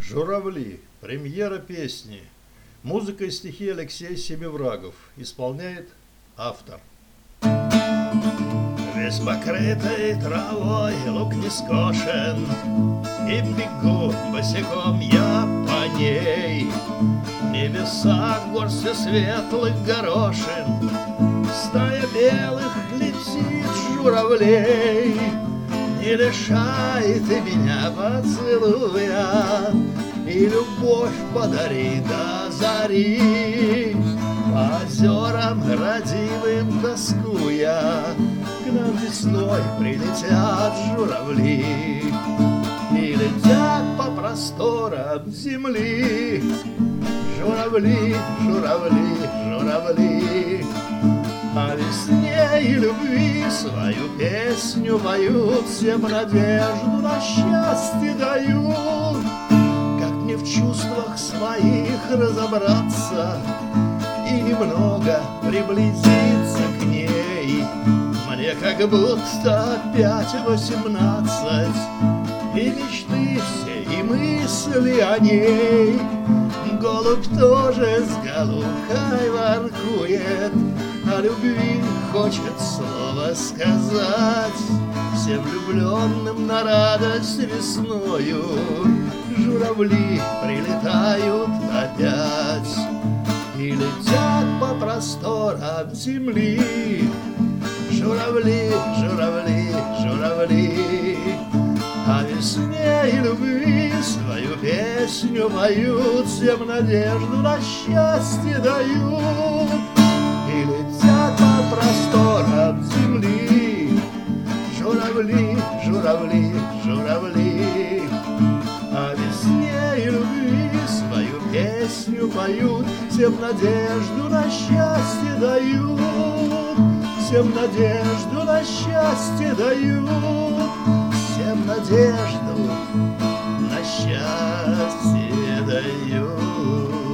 Журавли. Премьера песни. Музыка и стихи Алексей Семиврагов. Исполняет автор. Весь покрытый травой луг не скошен, и бегу босиком я по ней. В небесах горстью светлых горошин, стая белых летит журавлей. Не лишай ты меня поцелуя, и любовь подари до зари. По озерам родимым тоскуя, к нам весной прилетят журавли и летят по просторам земли. Журавли, журавли, журавли, о весне и любви свою песню поют, всем надежду на счастье дают. Как мне в чувствах своих разобраться и немного приблизиться к ней? Мне как будто опять 18, и мечты все, и мысли о ней. Голубь тоже с голубкой воркует, о любви хочет слово сказать. Всем влюбленным на радость весною журавли прилетают опять и летят по просторам земли. Журавли, журавли, журавли, о весне и любви свою песню поют, всем надежду на счастье дают и летят по просторам земли. Журавли, журавли, журавли, о весне и любви свою песню поют, всем надежду на счастье дают, всем надежду на счастье дают, всем надежду на счастье дают.